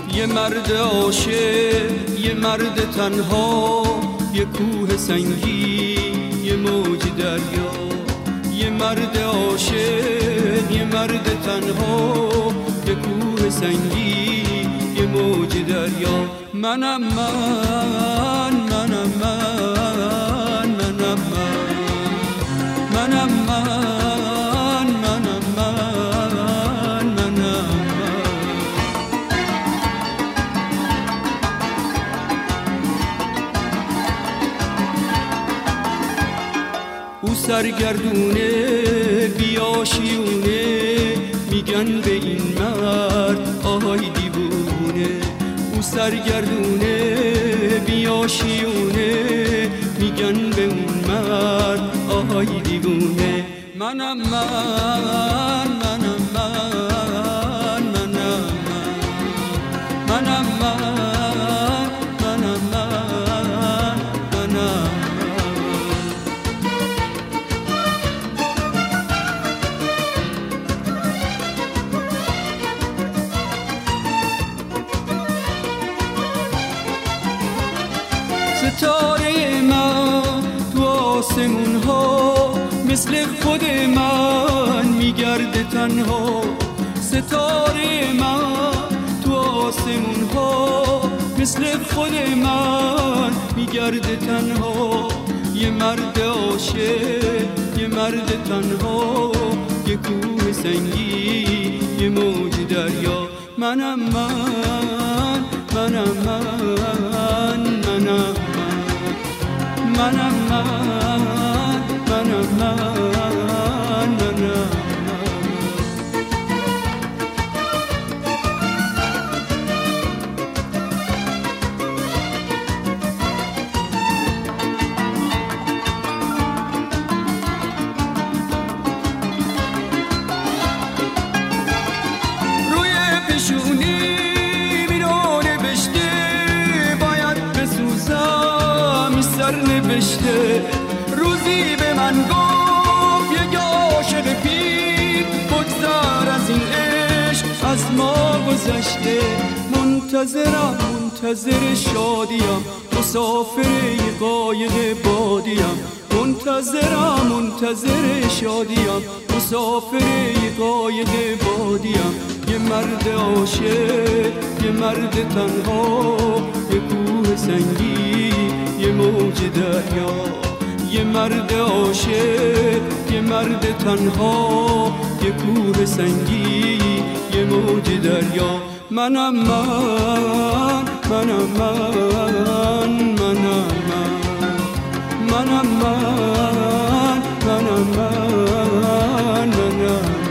یه مرد عاشق، یه مرد تنها، یه کوه سنگی، یه موج دریا. یه مرد عاشق، یه مرد تنها، یه کوه سنگی، یه موج دریا. منم من، منم من، منم من، منم من، منم من، منم من. او سرگردونه بیاشیونه، میگن به این مرد آهای دیوونه. او سرگردونه بیاشیونه، میگن به اون مرد آهای دیوونه. منم من، منم من، منم من، منم من، منم من، منم. ستاره من تو آسمون ها، مثل خود من میگرده تنها. ستاره من تو آسمون ها، مثل خود من میگرده تنها. یه مرد عاشق، یه مرد تنها، یه کوه سنگی، یه موج دریا. منم من، منم من، منم منم من، منم من، منم. روی پیشونی میرو نوشته، باید بسوزم این سر نوشته. روزی به من گفت یک عاشق پیر، بگذر از این عشق از ما گذشته. منتظرم، منتظر شادیم، مسافر یه قایق بادیم. منتظرم، منتظر شادیم، مسافر یه قایق بادیم. یه مرد عاشق، یه مرد تنها، یه کوه سنگی، یه موج دریا. یه مرد عاشق، یه مرد تنها، یه کوه سنگی، یه موج دریا. منم من، منم من، منم من، منم من، منم من، منم من.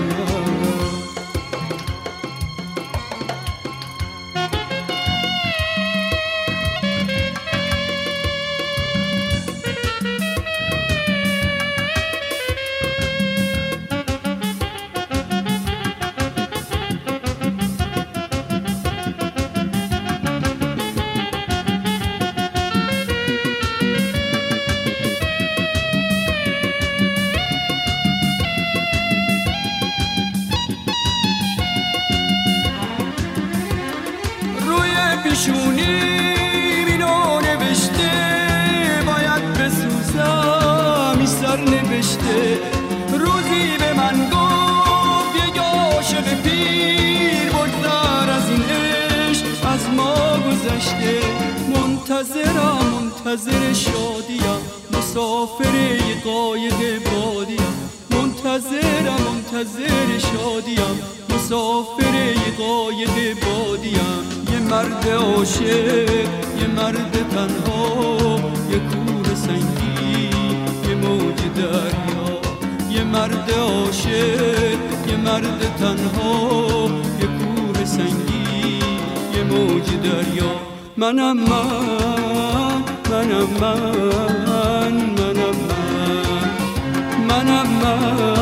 پیشونی اینو نوشته، باید بسوزم این سر نوشته. روزی به من گفت یک عاشق پیر، بگذر از این عشق از ما گذشته. منتظرم، منتظر شادیم، مسافر یه قایق بادیم. منتظرم، منتظر شادیم، مسافر یه قایق بادیم. یه مرد عاشق، یه مرد تنها، یه کوه سنگی، یه موج دریا. یه مرد عاشق، یه مرد تنها، یه کوه سنگی، یه موج دریا. منم من، منم من، منم من، منم من.